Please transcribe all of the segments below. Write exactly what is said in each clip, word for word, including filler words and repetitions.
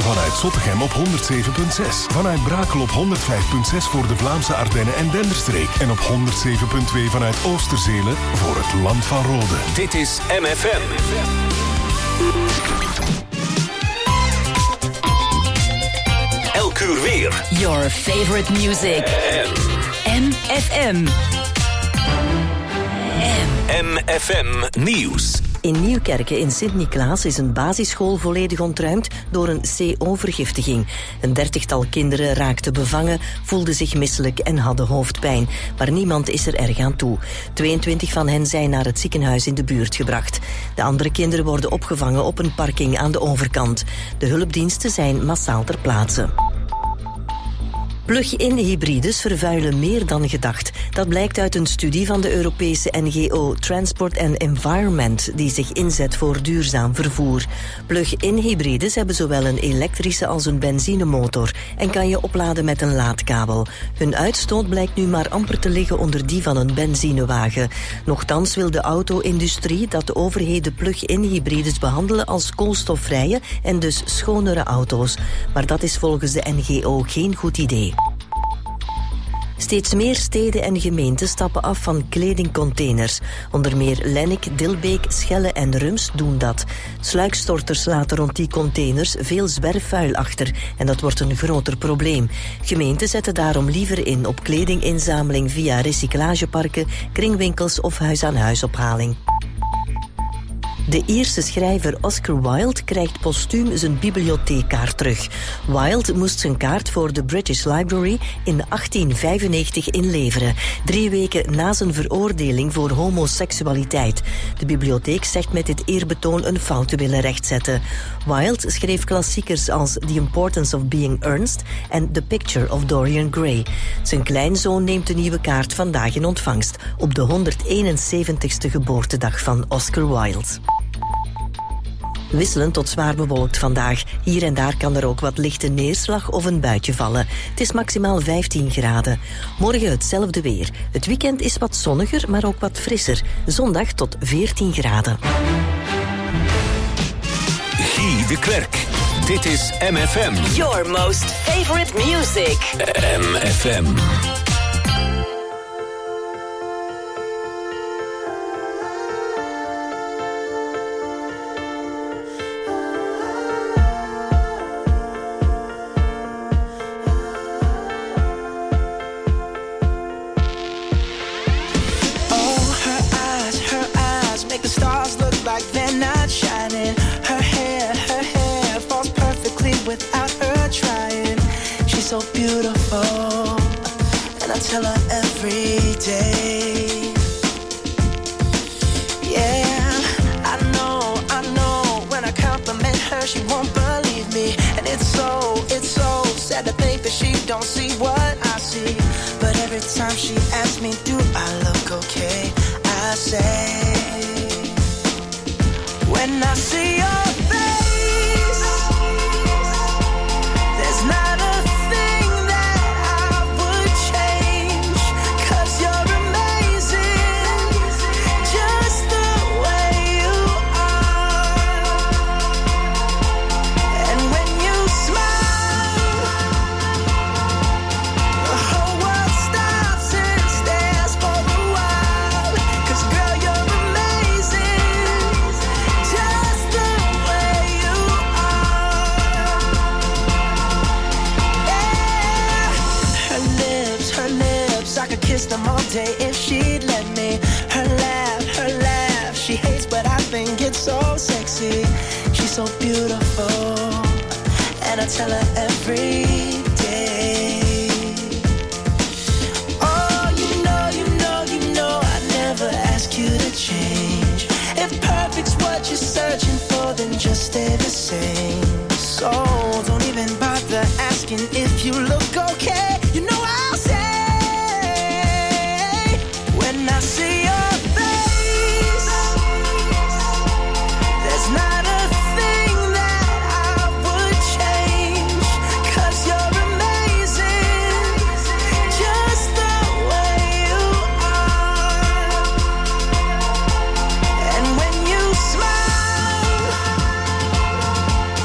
Vanuit Zottegem op honderd zeven komma zes. Vanuit Brakel op honderd vijf komma zes voor de Vlaamse Ardennen en Denderstreek. En op honderd zeven komma twee vanuit Oosterzele voor het Land van Rode. Dit is M F M. Elk uur weer. Your favorite music. M F M. M F M Nieuws. In Nieuwkerken in Sint-Niklaas is een basisschool volledig ontruimd door een C O-vergiftiging. Een dertigtal kinderen raakten bevangen, voelden zich misselijk en hadden hoofdpijn. Maar niemand is er erg aan toe. tweeëntwintig van hen zijn naar het ziekenhuis in de buurt gebracht. De andere kinderen worden opgevangen op een parking aan de overkant. De hulpdiensten zijn massaal ter plaatse. Plug-in hybrides vervuilen meer dan gedacht. Dat blijkt uit een studie van de Europese N G O Transport and Environment, die zich inzet voor duurzaam vervoer. Plug-in hybrides hebben zowel een elektrische als een benzinemotor en kan je opladen met een laadkabel. Hun uitstoot blijkt nu maar amper te liggen onder die van een benzinewagen. Nochtans wil de auto-industrie dat de overheden plug-in hybrides behandelen als koolstofvrije en dus schonere auto's. Maar dat is volgens de N G O geen goed idee. Steeds meer steden en gemeenten stappen af van kledingcontainers. Onder meer Lennik, Dilbeek, Schelle en Rums doen dat. Sluikstorters laten rond die containers veel zwerfvuil achter en dat wordt een groter probleem. Gemeenten zetten daarom liever in op kledinginzameling via recyclageparken, kringwinkels of huis-aan-huisophaling. De Ierse schrijver Oscar Wilde krijgt postuum zijn bibliotheekkaart terug. Wilde moest zijn kaart voor de British Library in achttien vijfennegentig inleveren, drie weken na zijn veroordeling voor homoseksualiteit. De bibliotheek zegt met dit eerbetoon een fout te willen rechtzetten. Wilde schreef klassiekers als The Importance of Being Earnest en The Picture of Dorian Gray. Zijn kleinzoon neemt de nieuwe kaart vandaag in ontvangst op de honderdeenenzeventigste geboortedag van Oscar Wilde. Wisselend tot zwaar bewolkt vandaag. Hier en daar kan er ook wat lichte neerslag of een buitje vallen. Het is maximaal vijftien graden. Morgen hetzelfde weer. Het weekend is wat zonniger, maar ook wat frisser. Zondag tot veertien graden. Guy de Klerk. Dit is M F M. Your most favorite music. M F M. So beautiful, and I tell her every day. Yeah, I know, I know. When I compliment her, she won't believe me, and it's so, it's so sad to think that she don't see what I see. But every time she asks me, do I look okay? I say, when I see your face, there's not a them all day if she'd let me. Her laugh, her laugh, she hates but I think it's so sexy. She's so beautiful, and I tell her every day. Oh, you know, you know, you know I never ask you to change. If perfect's what you're searching for, then just stay the same. So don't even bother asking if you look okay. You know I'll say, when I see your face, there's not a thing that I would change, 'cause you're amazing, just the way you are. And when you smile,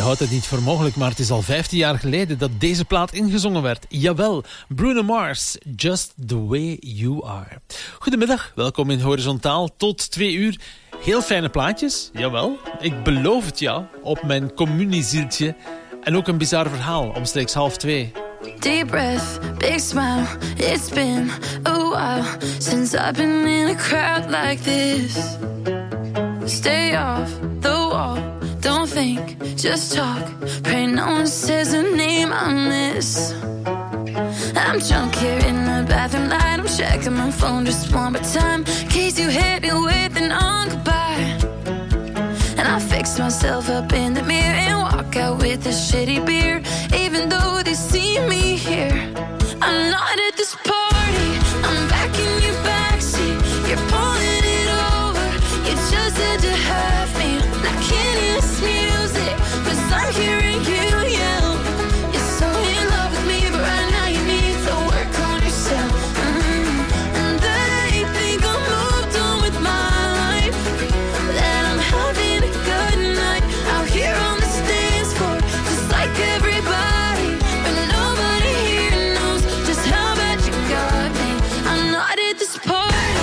houdt het niet voor mogelijk, maar het is al vijftien jaar geleden dat deze plaat ingezongen werd. Jawel, Bruno Mars, Just the Way You Are. Goedemiddag, welkom in Horizontaal tot twee uur. Heel fijne plaatjes, jawel. Ik beloof het jou, op mijn communiezieltje. En ook een bizar verhaal, omstreeks half twee. Deep breath, big smile. It's been a while since I've been in a crowd like this. Stay off the wall, don't think, just talk. Pray no one says a name I miss. I'm drunk here in the bathroom light. I'm checking my phone just one more time, in case you hit me with an on goodbye. And I fix myself up in the mirror and walk out with a shitty beer. Even though they see me here, I'm not at this party. I'm back in your backseat. You're pulling it over. You just had to have me. I can't hear this music, 'cause I'm hearing you yell. You're so in love with me, but right now you need to work on yourself. Mm-hmm. And they think I'm moved on with my life, that I'm having a good night out here on the dance floor, just like everybody. But nobody here knows just how bad you got me. I'm not at this party.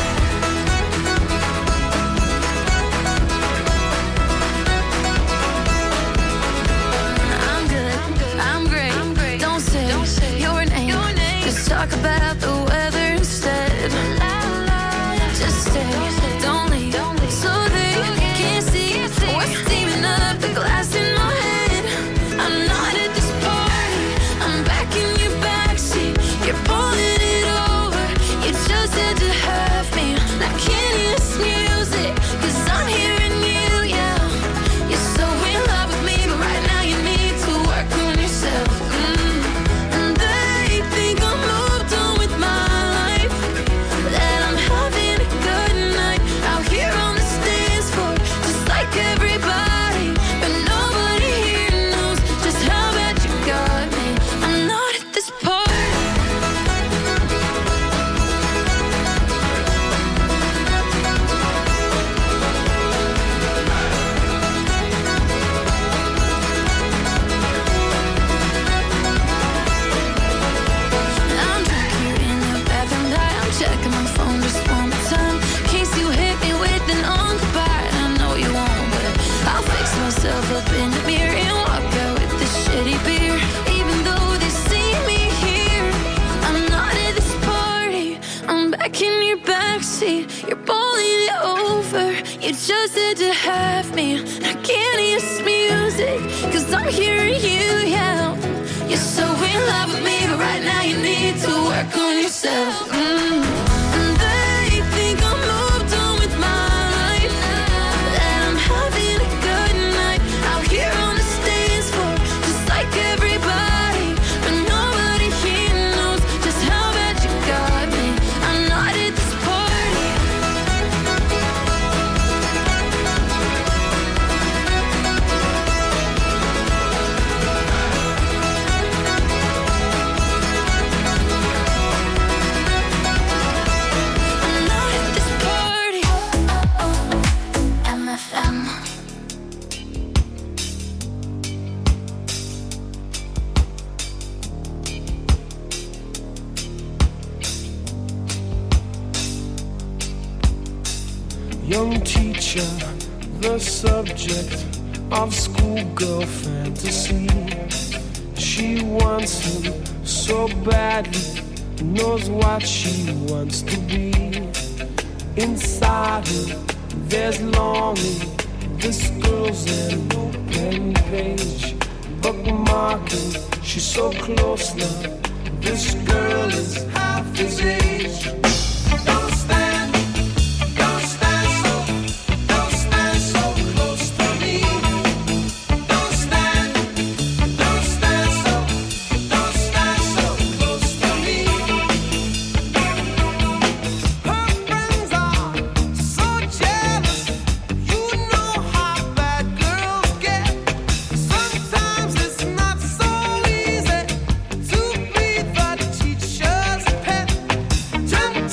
I'm good, I'm great. Don't say your name, just talk about the weather instead. Just stay, don't leave, so they can't see what's steaming up the glass in my head. I'm not at this party. I'm back in your backseat. You're pulling it over. You just had to have me. I can't hear this music, 'cause I'm hearing you yell. You're so in love with me, but right now you need to work on yourself. Mm. And they think I'm moved on with my life, that I'm having a good night out here on the dance floor, just like everybody. But nobody here knows just how bad you got me. I'm not at this party. I'm drunk here in the bathroom light. I'm checking my phone just one more time, in case you hit me with an on goodbye. I know you won't, but I'll fix myself up in the mirror and walk out with this shitty beer. Even though they see me here, I'm not at this party. I'm back in your backseat. You're pulling it over. You just had to have me. I can't hear this music, 'cause I'm hearing you yell. You're so in love with me, but right now you need to work on yourself. Mm. And they think I'm moved on with my life, that I'm having a good night out here on the dance floor, just like everybody. But nobody here knows just how bad you got me. I'm not at this party. I'm not at this party. M F M. Young teacher, the subject of schoolgirl fantasy. She wants him so badly, knows what she wants to be. Inside her, there's longing. This girl's an open page, bookmarking. She's so close now. This girl is half his age. Don't stand, don't stand so, don't stand so close to me. Don't stand, don't stand so, don't stand so close to me. Her friends are so jealous. You know how bad girls get. Sometimes it's not so easy to be the teacher's pet. Jump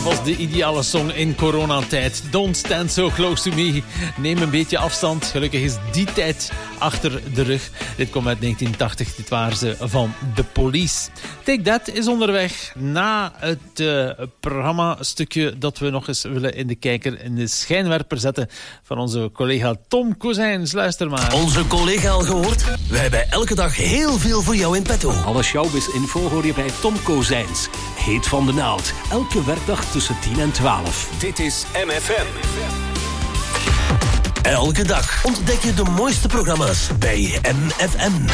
was de ideale song in coronatijd. Don't stand so close to me. Neem een beetje afstand. Gelukkig is die tijd achter de rug. Dit komt uit negentien tachtig. Dit waren ze van The Police. Take That is onderweg na het uh, programma-stukje dat we nog eens willen in de kijker, in de schijnwerper zetten van onze collega Tom Kozijns. Luister maar. Onze collega al gehoord? We hebben elke dag heel veel voor jou in petto. Alle showbiz-info hoor je bij Tom Kozijns. Heet van de naald. Elke werkdag tussen tien en twaalf. Dit is M F M. Elke dag ontdek je de mooiste programma's bij M F M.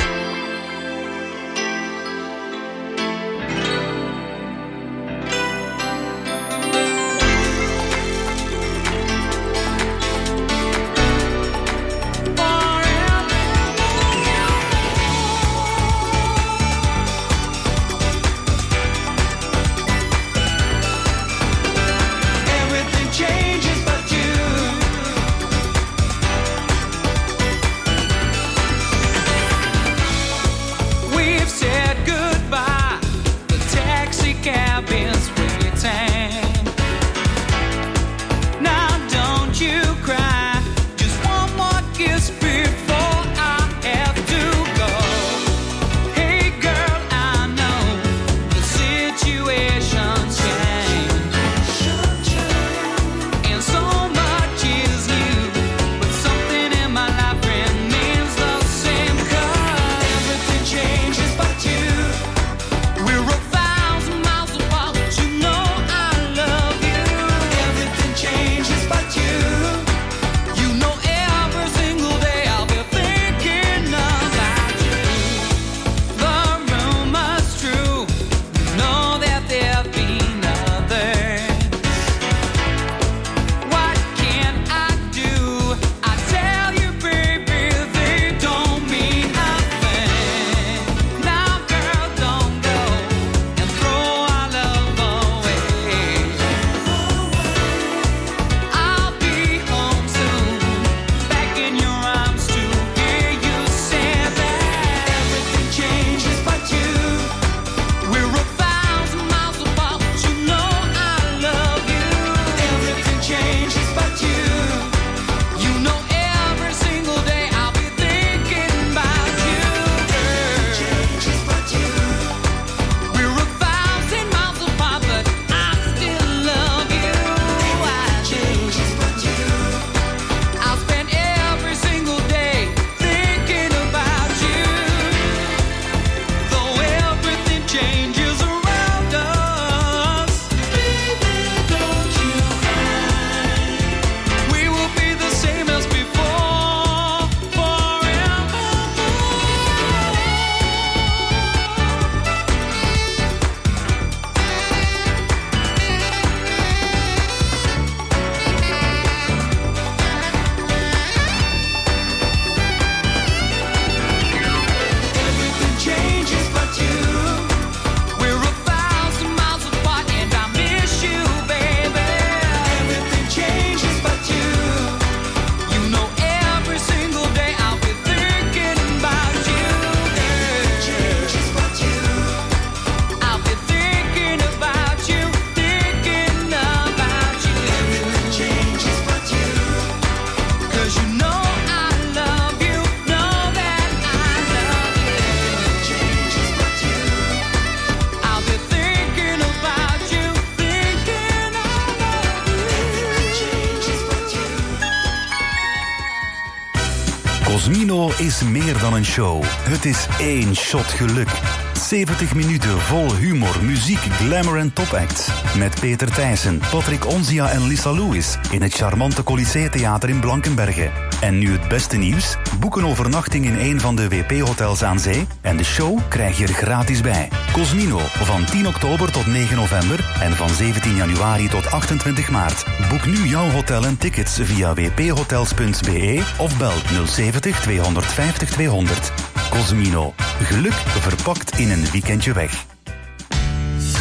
Cosmino is meer dan een show. Het is één shot geluk. zeventig minuten vol humor, muziek, glamour en topacts. Met Peter Thijssen, Patrick Onzia en Lisa Lewis in het charmante Colisée Theater in Blankenberge. En nu het beste nieuws. Boek een overnachting in een van de W P-hotels aan zee en de show krijg je er gratis bij. Cosmino, van tien oktober tot negen november en van zeventien januari tot achtentwintig maart. Boek nu jouw hotel en tickets via w p hotels punt b e of bel nul zeventig tweehonderdvijftig tweehonderd. Cosmino, geluk verpakt in een weekendje weg.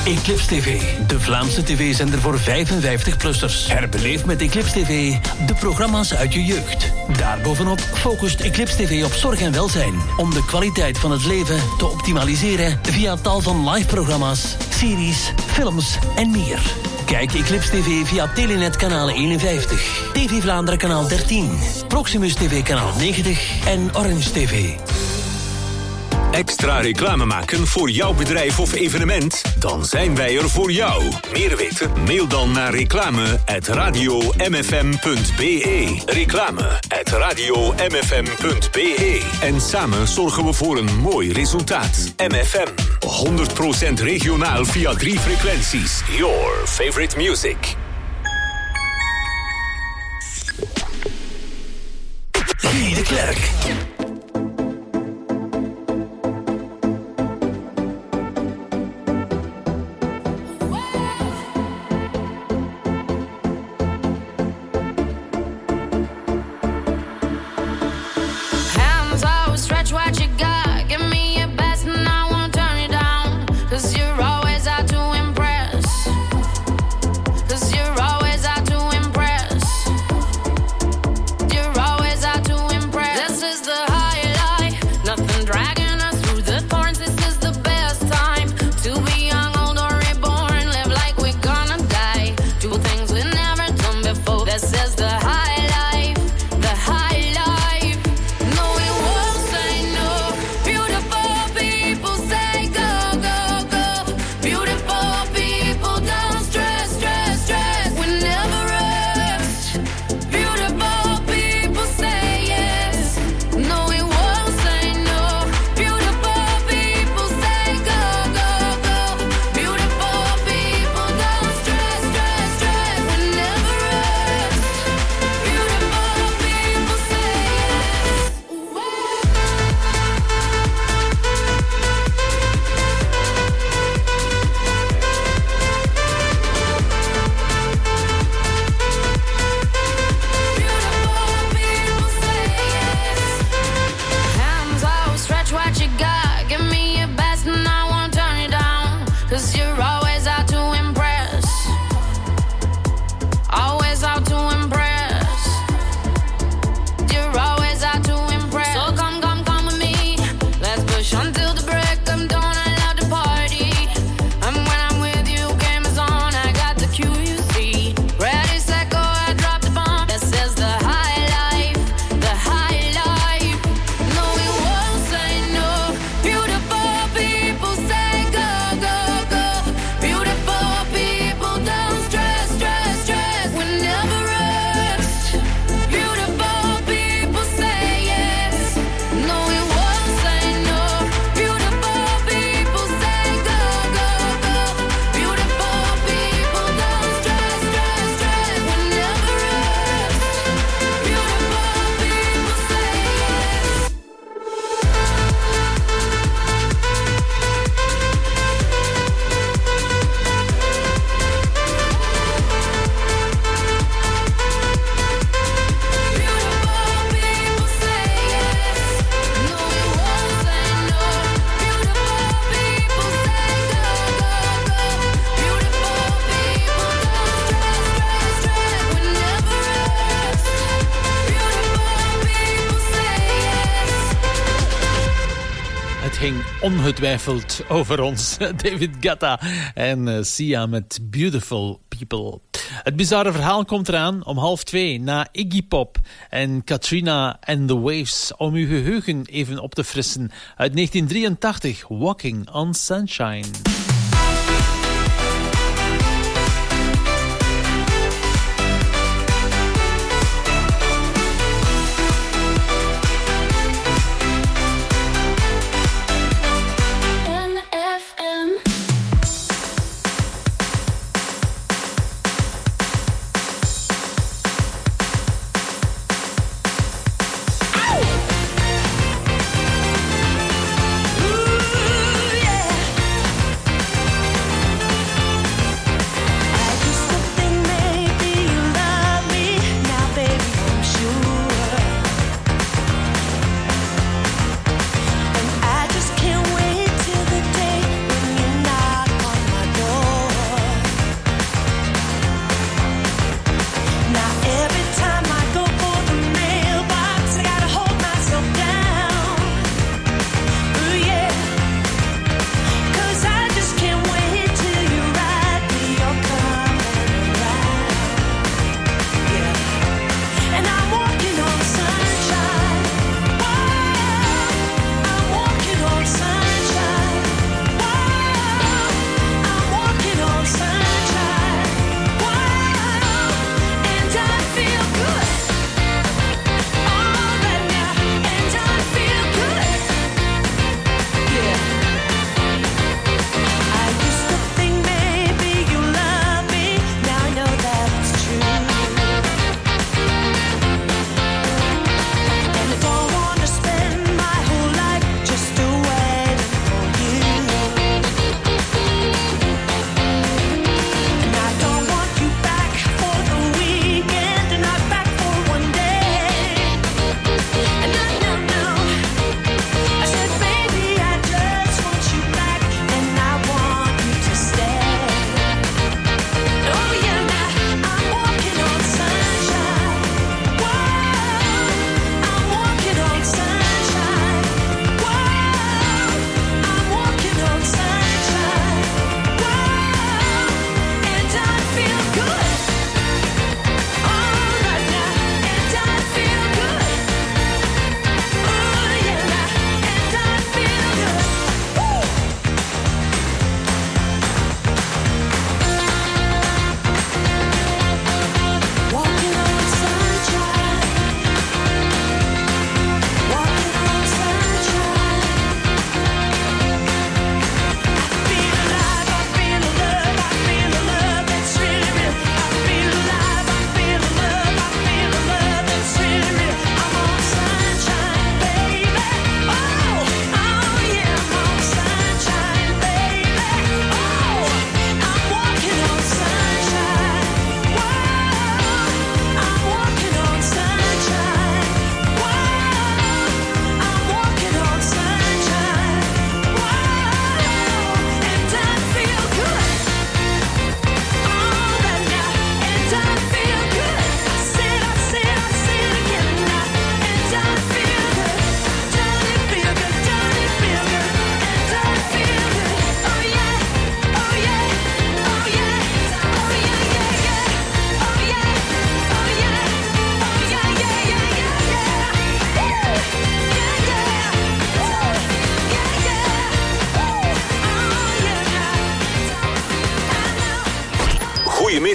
Eclipse T V, de Vlaamse tv-zender voor vijfenvijftig-plussers. Herbeleef met Eclipse T V de programma's uit je jeugd. Daarbovenop focust Eclipse T V op zorg en welzijn. Om de kwaliteit van het leven te optimaliseren via tal van live-programma's, series, films en meer. Kijk Eclipse T V via Telenet kanaal eenenvijftig, T V Vlaanderen kanaal dertien, Proximus T V kanaal negentig en Orange T V. Extra reclame maken voor jouw bedrijf of evenement? Dan zijn wij er voor jou. Meer weten? Mail dan naar reclame at radio m f m punt b e. Reclame at radio m f m punt b e. En samen zorgen we voor een mooi resultaat. M F M, honderd procent regionaal via drie frequenties. Your favorite music. Guy de Klerk. Ongetwijfeld over ons. David Guetta en uh, Sia met Beautiful People. Het bizarre verhaal komt eraan om half twee na Iggy Pop en Katrina and the Waves. Om uw geheugen even op te frissen. Uit negentien drieëntachtig, Walking on Sunshine.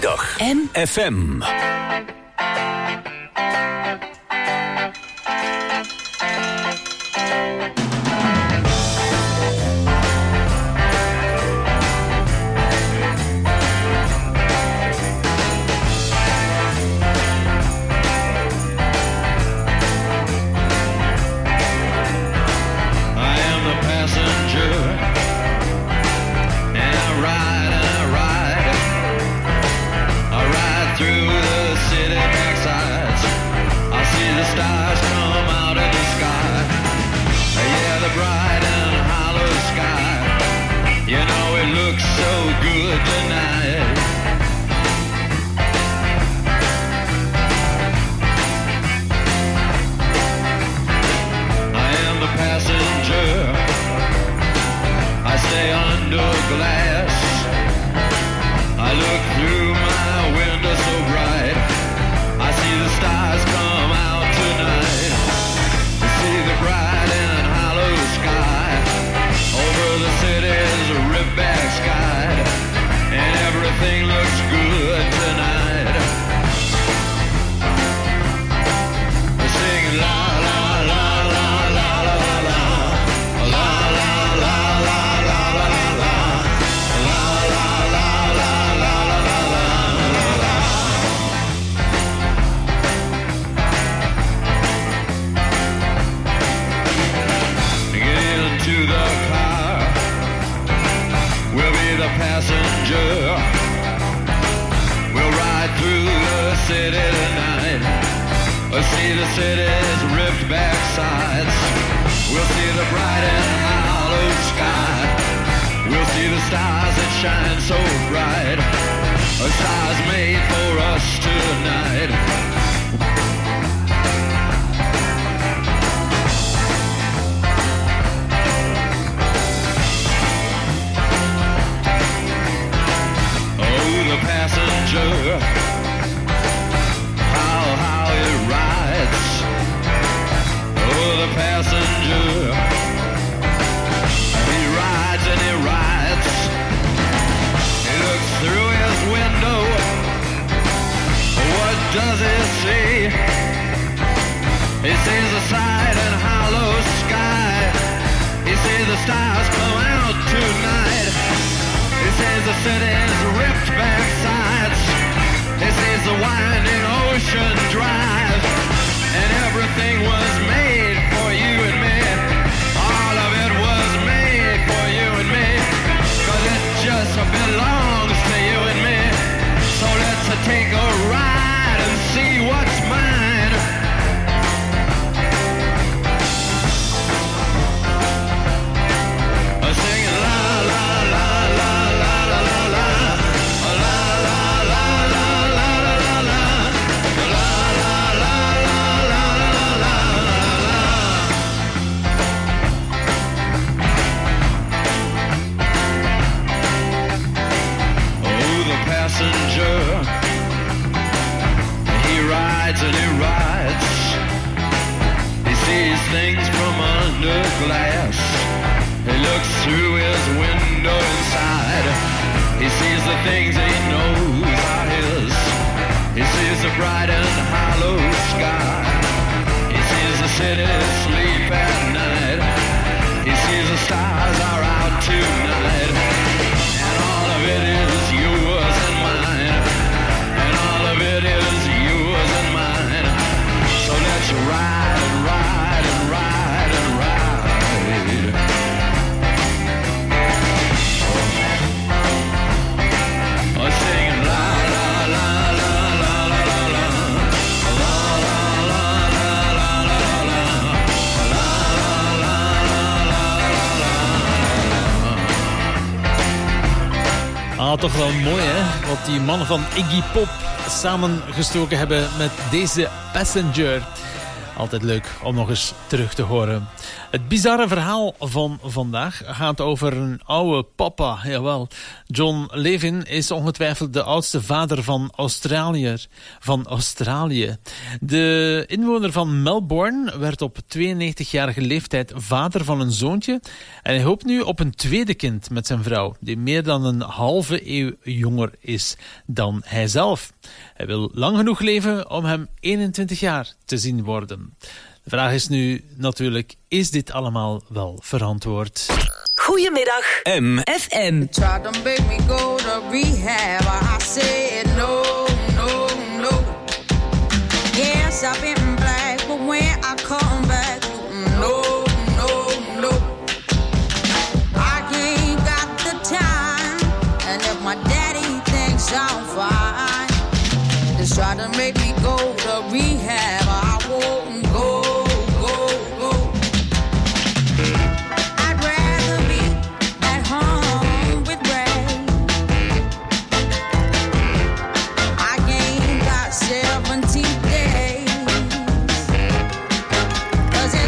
Zaterdagmiddag. M. F M. Toch wel mooi, hè? Wat die mannen van Iggy Pop samengestoken hebben met deze Passenger. Altijd leuk om nog eens terug te horen. Het bizarre verhaal van vandaag gaat over een oude papa. Jawel, John Levin is ongetwijfeld de oudste vader van Australië. Van Australië. De inwoner van Melbourne werd op tweeënnegentigjarige leeftijd vader van een zoontje. En hij hoopt nu op een tweede kind met zijn vrouw, die meer dan een halve eeuw jonger is dan hijzelf. Hij wil lang genoeg leven om hem eenentwintig jaar te zien worden. De vraag is nu natuurlijk, is dit allemaal wel verantwoord? Goedemiddag, M F M. Try to make me go to rehab. I said no, no, no. Yes, I've been black, but when I come back, no, no, no. I ain't got the time, and if my daddy thinks I'm fine, just try to make me go to rehab. I won't go. seventeen days, 'cause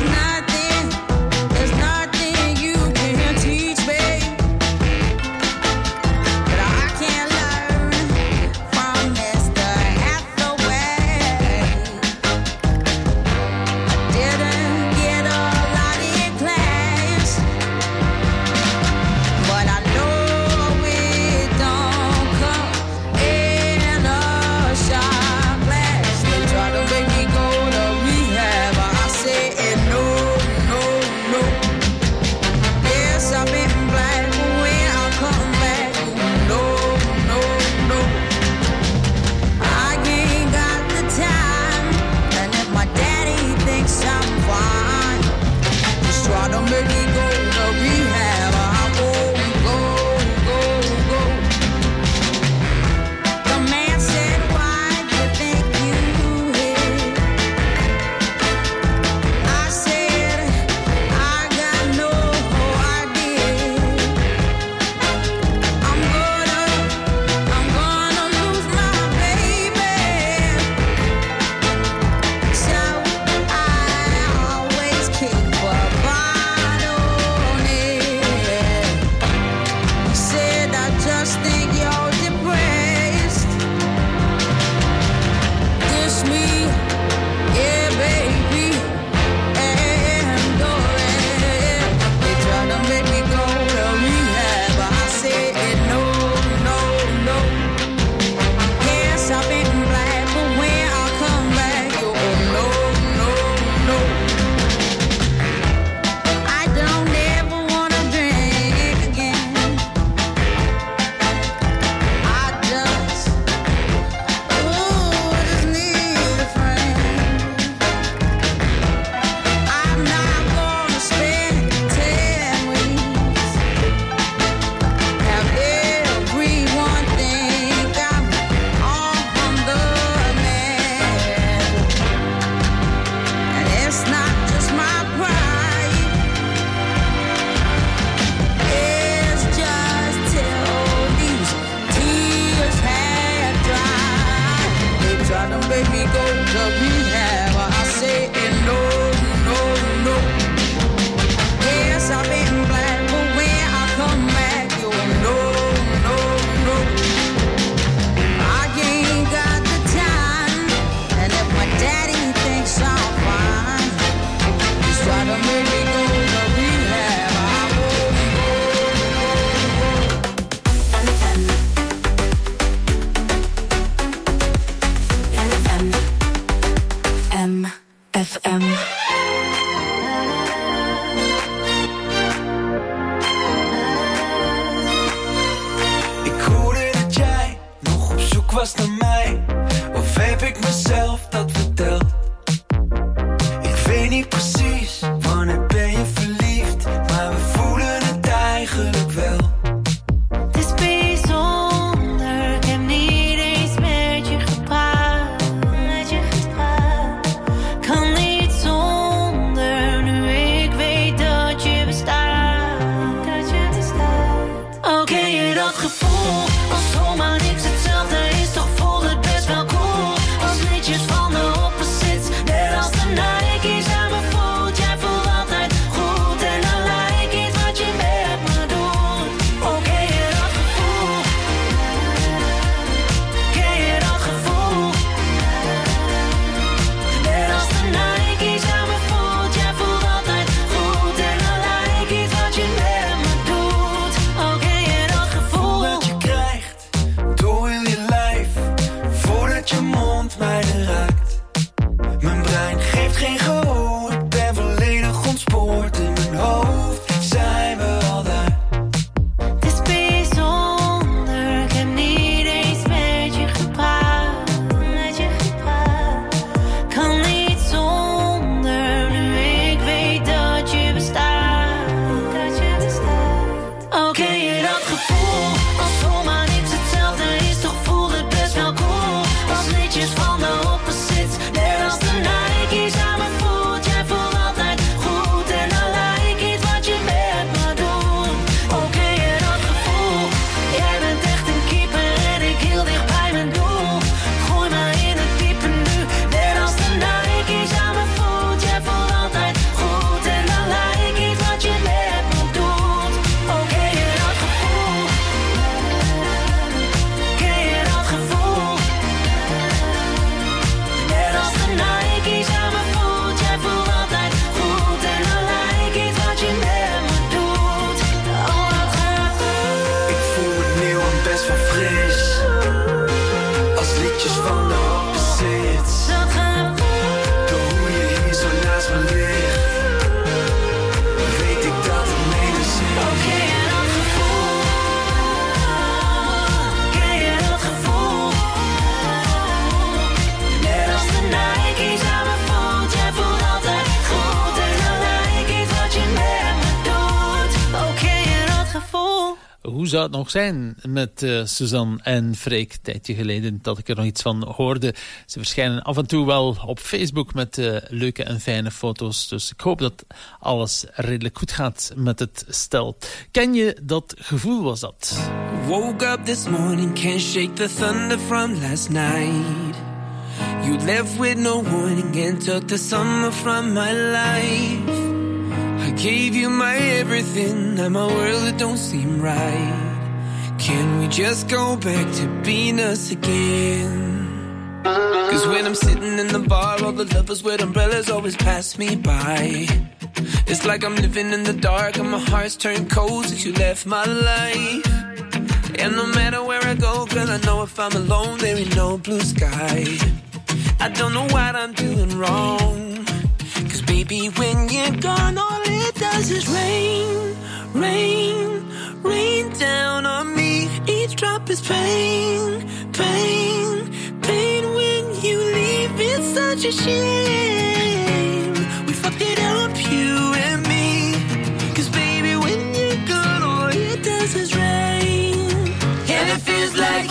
hoe zou het nog zijn met uh, Suzanne en Freek? Een tijdje geleden dat ik er nog iets van hoorde. Ze verschijnen af en toe wel op Facebook met uh, leuke en fijne foto's. Dus ik hoop dat alles redelijk goed gaat met het stel. Ken je dat gevoel, was dat? Woke up this morning, can't shake the thunder from last night. You left with no warning and took the summer from my life. I gave you my everything, now my world it don't seem right. Can we just go back to being us again? Cause when I'm sitting in the bar, all the lovers with umbrellas always pass me by. It's like I'm living in the dark and my heart's turned cold since you left my life. And no matter where I go, girl, I know if I'm alone, there ain't no blue sky. I don't know what I'm doing wrong. Cause baby, when you're gone, all it does is rain, rain, rain down on me. Each drop is pain, pain, pain. When you leave, it's such a shame. We fucked it up, you and me. Cause baby, when you're gone, all it does is rain. And it feels like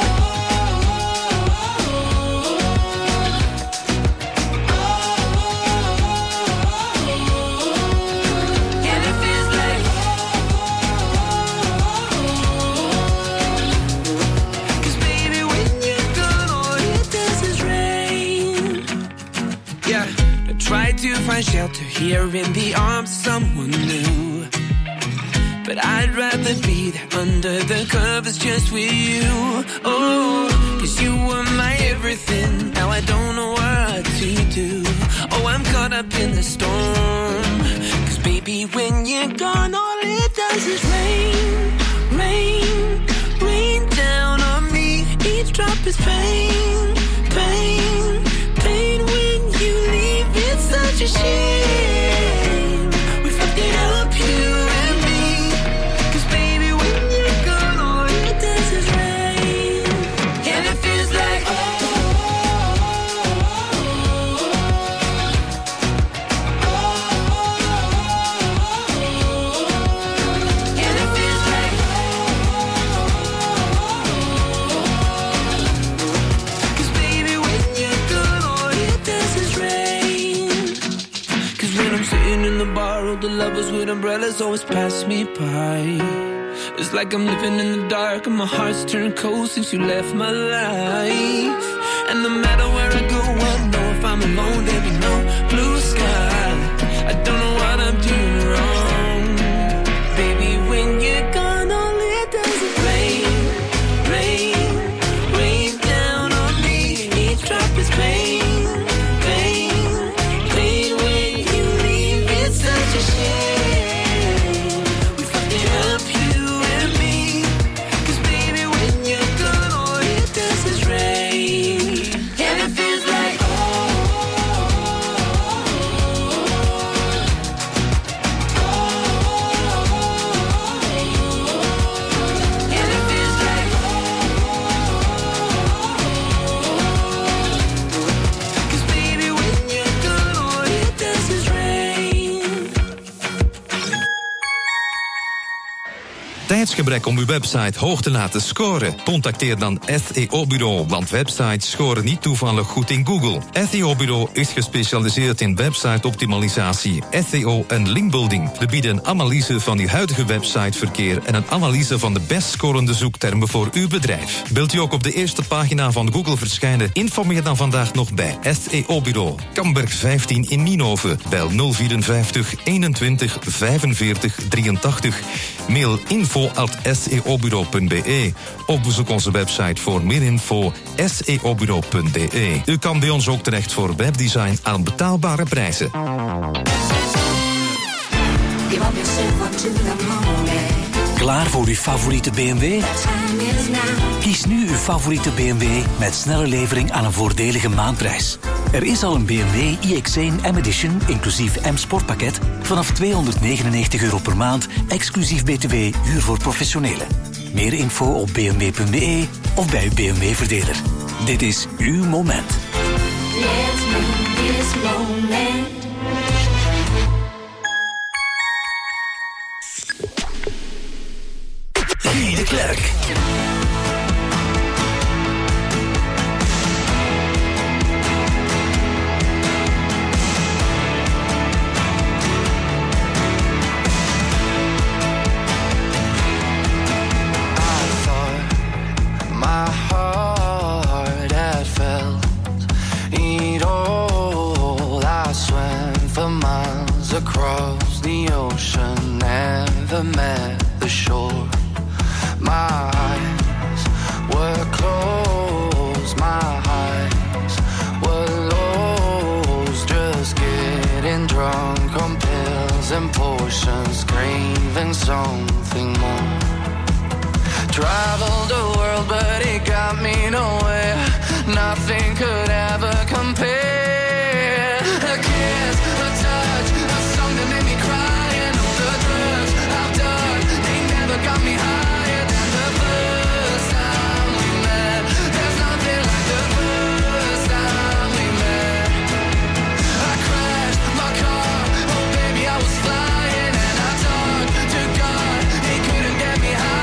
tried to find shelter here in the arms of someone new, but I'd rather be there under the covers just with you. Oh, cause you were my everything, now I don't know what to do. Oh, I'm caught up in the storm. Cause baby, when you're gone, all it does is rain, rain, rain down on me. Each drop is pain, pain, pain. When you leave, it's such a shame. We fucked it up, you and me. Cause baby, when you're gone, all it does is rain. And it feels like oh, and it feels like cause baby, when you're gone, all it does is rain. Cause when I'm sitting in the bar, all the lovers with umbrellas always pass me by. It's like I'm living in the dark and my heart's turned cold since you left my life. And no matter where I go, I know if I'm alone, there be no blue sky. I don't know what I'm doing wrong. Baby, when you're gone, all it does is rain, rain, rain down on me. Each drop is pain, pain, pain. When you leave, it's such a shame. We fucked it up, you and me. Cause baby, when you're gone, all it does is rain. And it feels like and it feels like cause baby, when you're gone, all it does is rain. Tijdsgebrek om uw website hoog te laten scoren? Contacteer dan S E O-bureau, want websites scoren niet toevallig goed in Google. S E O-bureau is gespecialiseerd in website-optimalisatie, S E O en linkbuilding. We bieden een analyse van uw huidige websiteverkeer en een analyse van de best scorende zoektermen voor uw bedrijf. Wilt u ook op de eerste pagina van Google verschijnen? Informeer dan vandaag nog bij S E O-bureau. Kamberg vijftien in Nienhoven. Bel nul vierenvijftig eenentwintig vijfenveertig drieëntachtig. Mail info at s e o bureau punt b e. Of bezoek onze website voor meer info s e o bureau punt b e. U kan bij ons ook terecht voor webdesign aan betaalbare prijzen. Klaar voor uw favoriete B M W? Kies nu uw favoriete B M W met snelle levering aan een voordelige maandprijs. Er is al een B M W i X één M-Edition, inclusief M-Sportpakket, vanaf tweehonderdnegenennegentig euro per maand, exclusief B T W, huur voor professionelen. Meer info op b m w punt b e of bij uw B M W-verdeler. Dit is uw moment. Let's make this moment. de Klerk. My heart had felt it all. I swam for miles across the ocean, never met the shore. My eyes were closed, my eyes were lost, just getting drunk on pills and potions, craving something more. Traveled the world, but it got me nowhere. Nothing could ever compare. A kiss, a touch, a song that made me cry, and all the drugs I've done, they never got me higher than the first time we met. There's nothing like the first time we met. I crashed my car, oh baby I was flying, and I talked to God, he couldn't get me higher.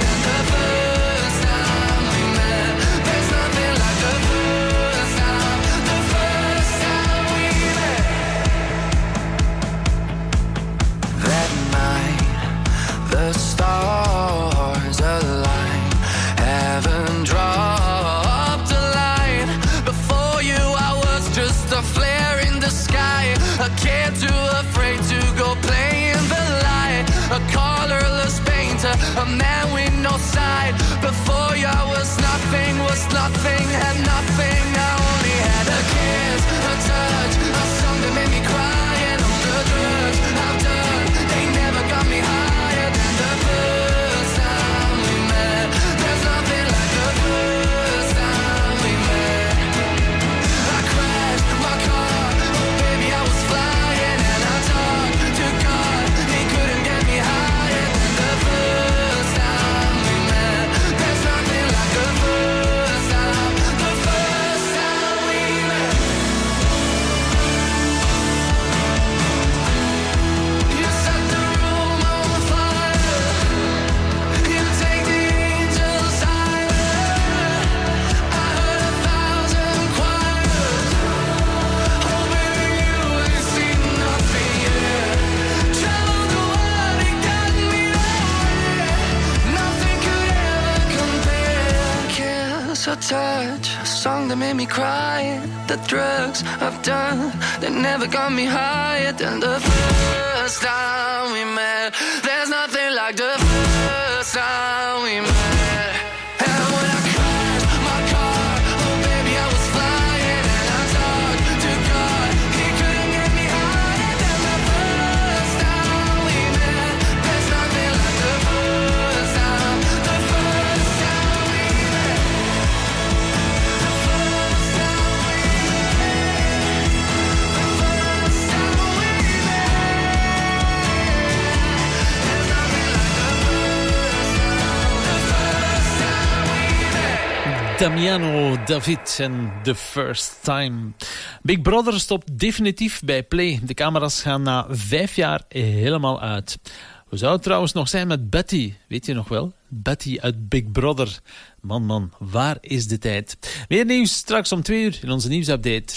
The stars align, heaven dropped a line. Before you I was just a flare in the sky, a kid too afraid to go play in the light, a colorless painter, a man with no side. Before you I was nothing, was nothing, had nothing. I only had a kiss, a touch, a song that made me cry, and all the drugs I've done, they never got me higher than the first time we met. There's nothing like the first time we met. I crashed my car, oh baby I was flying, and I talked to God, he couldn't get me higher than the first time we met. There's nothing like the first time, the first time we met. You set the room on fire, you take the angels higher. I heard a thousand choirs, oh baby you ain't seen nothing yet. Traveled the world, it got me nowhere. Nothing could ever compare. Kiss or touch, a song that made me cry. The drugs I've done, they never got me higher than the first time we met. There's nothing like the first time we met. And when I crashed my car, oh baby I was flying, and I talked to God, he couldn't get me higher than the first time we met. There's nothing like the first time, the first time we met. The first time we met. The first time we met. There's nothing like the first time, the first time we met. Damiano David en The First Time. Big Brother stopt definitief bij Play. De camera's gaan na vijf jaar helemaal uit. Hoe zou het trouwens nog zijn met Betty? Weet je nog wel? Betty uit Big Brother. Man, man, waar is de tijd? Meer nieuws straks om twee uur in onze nieuwsupdate.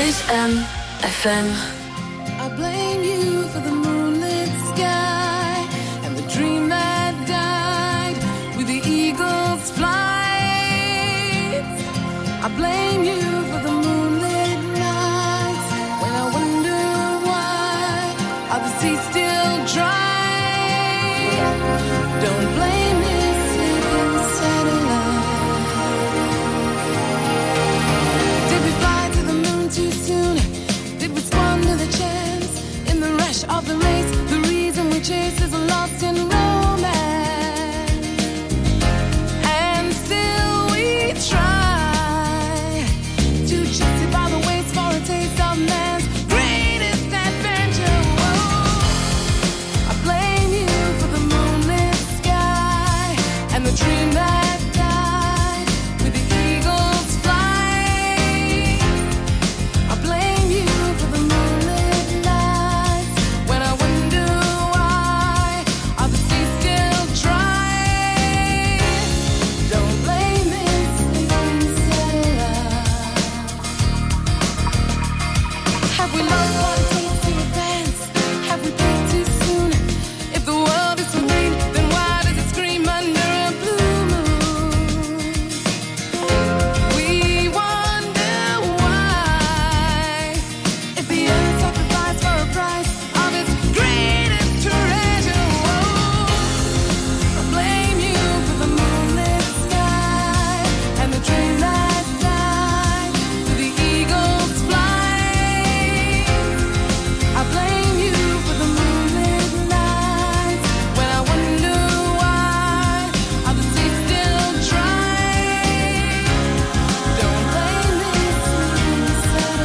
is M F M. I blame you for the moonlit sky and the dream that died with the eagle's flight. I blame you for the moonlit nights when I wonder why are the seas still dry. Don't blame this sleeping satellite. Did we fly to the moon too soon? Did we squander the chance in the rush of the race? The reason we chase is lost in romance, and still we try to justify the waste for a taste of man's greatest adventure. Whoa. I blame you for the moonlit sky and the dream that died with the eagle's flight. I blame you for the moonlit nights when I wonder why are the seas still dry. Don't blame this sleeping satellite. Have we lost what it takes to advance? Have we peaked too soon? If the world is so green, then why does it scream under a blue moon? We wonder why. If the earth sacrificed for a price of its greatest treasure, whoa. I blame you for the moonlit sky and the dream that died with the eagle's flight. I blame you for the moonlit nights when I wonder why are the seas still dry. Don't blame this sleeping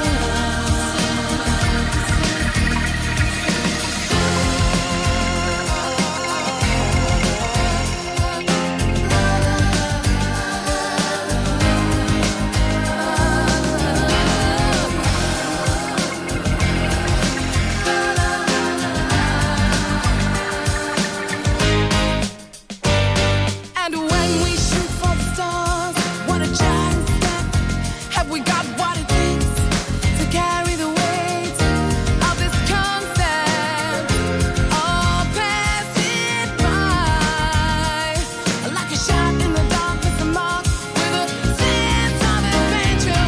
And when we shoot for the stars, what a giant step. Have we got what it takes to carry the weight of this concept? Or pass it by like a shot in the dark with a mark with a sense of adventure.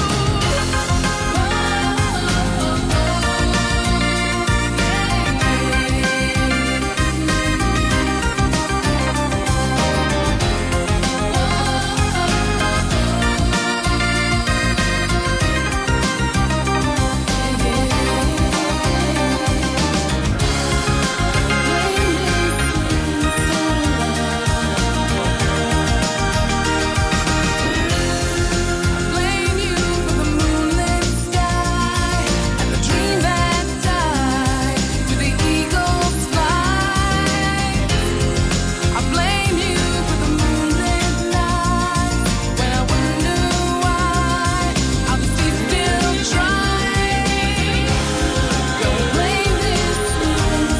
Blame you for the moonlit sky and the dream that died with the eagle's flight. I blame you for the moonlit nights when I wonder why are the seas still dry. Don't blame this sleeping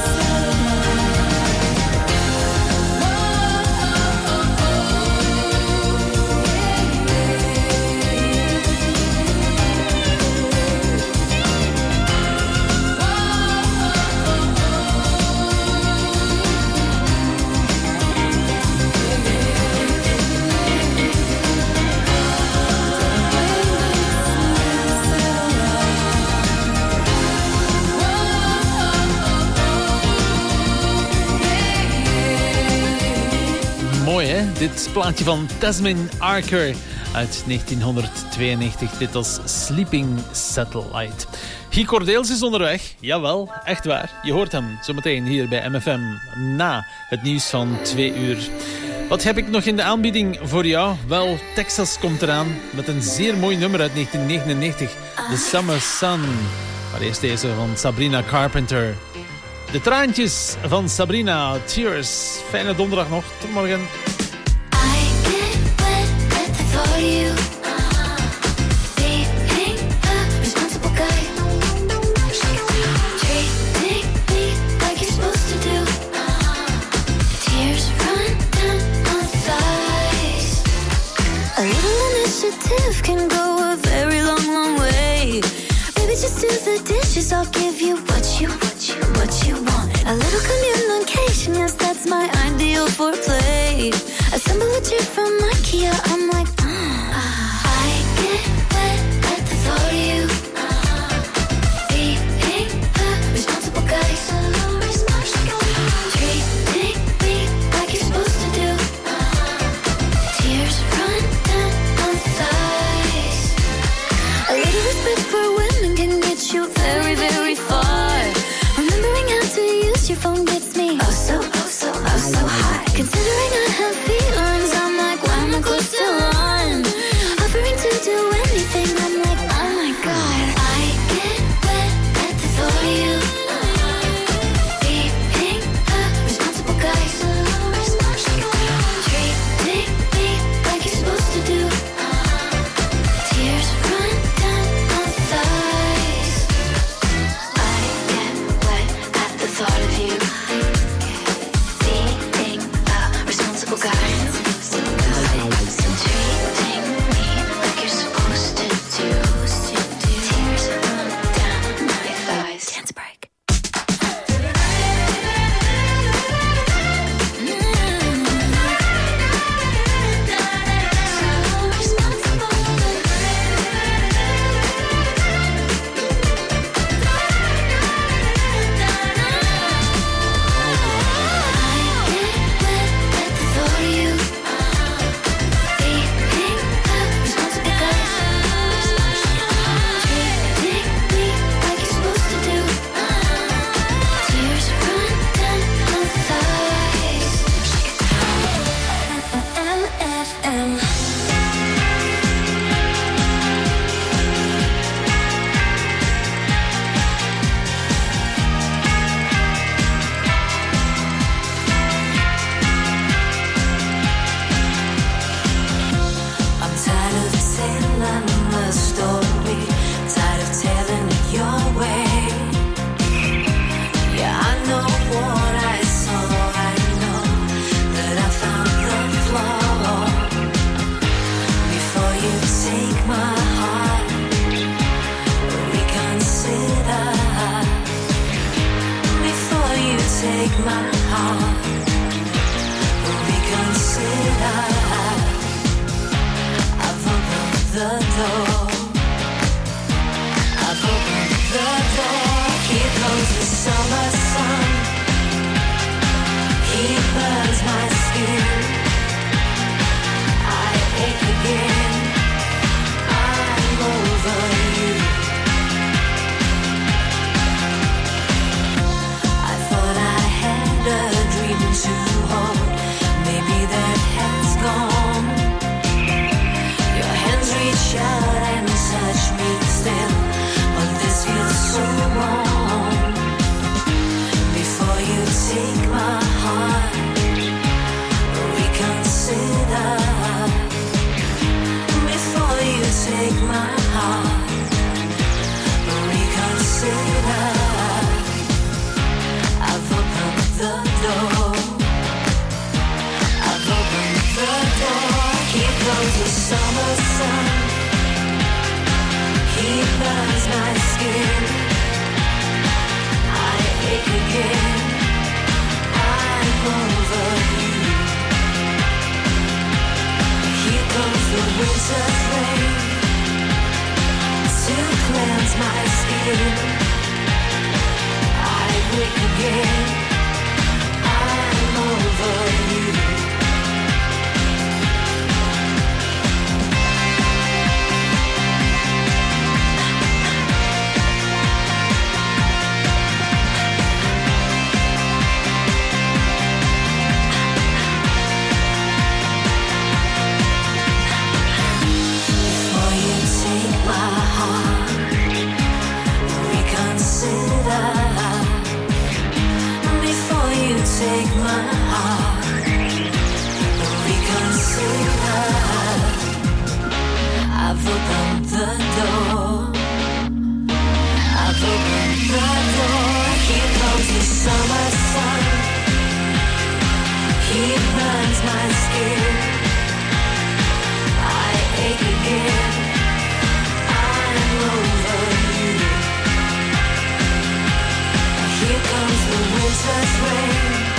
Mooi, hè? Dit plaatje van Tasmin Archer uit negentienhonderdtweeënnegentig. Dit was Sleeping Satellite. Guy Cordeels is onderweg. Jawel, echt waar. Je hoort hem zometeen hier bij M F M na het nieuws van twee uur. Wat heb ik nog in de aanbieding voor jou? Wel, Texas komt eraan met een zeer mooi nummer uit negentien negenennegentig. The Summer Sun. Maar eerst deze van Sabrina Carpenter. De traantjes van Sabrina. Tears. Fijne donderdag nog. Tot morgen. For you, being a responsible guy, treating me like you're supposed to do. Tears run down my thighs. A little initiative can go a very long, long way. promise I'll give you what you, what you, what you want. A little communication, yes, that's my ideal foreplay. Assemble a chair from IKEA, I'm like, mm. I get wet at the thought of you. Being a responsible guy, so responsible. Treating me like you're supposed to do. Tears run down my thighs. A little respect for women can get you very, very far. Remembering how to use your phone gets me oh so, oh so, oh so hot. Considering I have feelings, I'm like, why am I close to one? Offering to do anything, I'm like, oh my god. I get wet at the thought of you. Being a responsible guy, so responsible. Treating me like you're supposed to do. Tears run down my thighs. I get wet at the thought of you. Being a responsible guy. Treating me like you're supposed to do. Tears run down my thighs. Dance break. I'm tired of telling the story, tired of telling it your way. Yeah, I know what I saw, I know that I found the flaw. Before you take my heart, reconsider. Before you take my heart, reconsider. I've opened the door. I've opened the door. Here comes the summer sun. He burns my skin. I ache again. I'm over you. I thought I had a dream to hold. Maybe that has gone. Your hands reach out and touch me still, but this feels so wrong. Before you take my heart, reconsider. Before you take my heart, reconsider. I've opened the door. I've opened the door. Here comes the summer sun. He burns my skin. I ache again. I'm over you. Here comes the winter's rain to cleanse my skin. I wake again. I'm over you. Before you take my heart, reconsider. Before you take my heart, reconsider. I've opened the door. I've opened the door. Here comes the summer sun. He burns my skin. I ache again. I'm over you. Here comes the winter's rain.